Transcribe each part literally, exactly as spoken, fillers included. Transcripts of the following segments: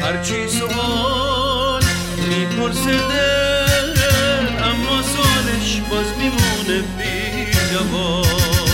هرچی سوال میپرسه دل، اما سوالش باز میمونه بی جواب.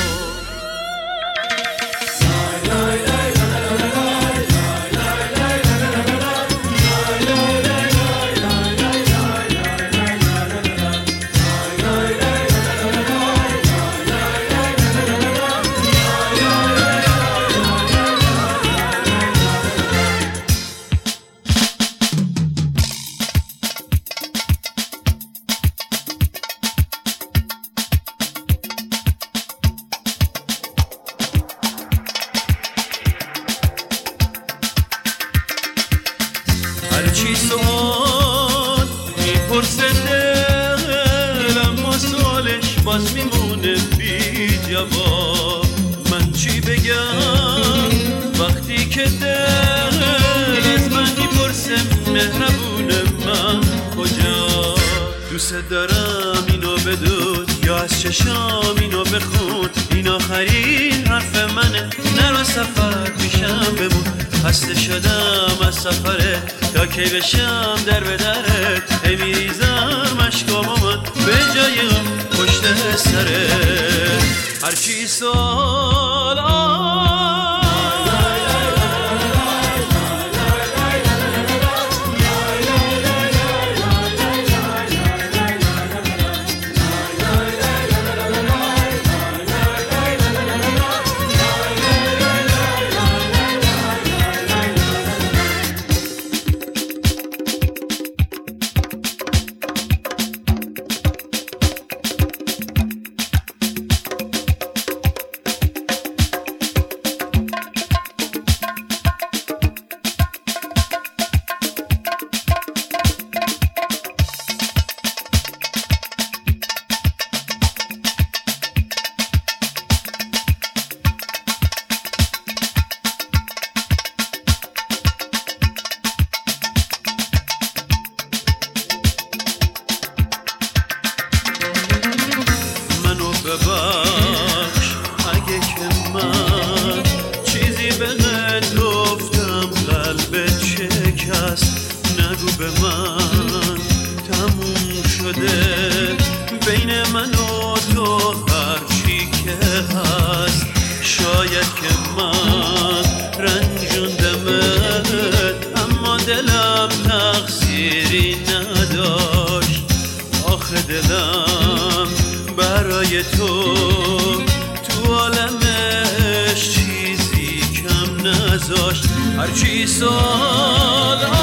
هرچی سوال میپرسه دل، اما سوالش باز میمونه بی جواب. من چی بگم وقتی که دل از من میپرسه مهربونه من کجا؟ دوست دارم اینو بدون یا از چشام اینو بخون، این آخرین حرف منه، نرو سفر پیشم بمون. خسته شدم از سفره تا کی بشم در به درت، ای میریزم اشکامو من به جای اون پشت سره. هرچی سوال ببخش اگه که من چیزی بهت گفتم قلبت شکست، نگو به من تموم شده بین من و تو هرچی که هست. شاید که من رنجوندمت اما دلم تقصیری نداشت. آخه دلم برای تو تو عالمش چیزی کم نذاشت. هرچی سال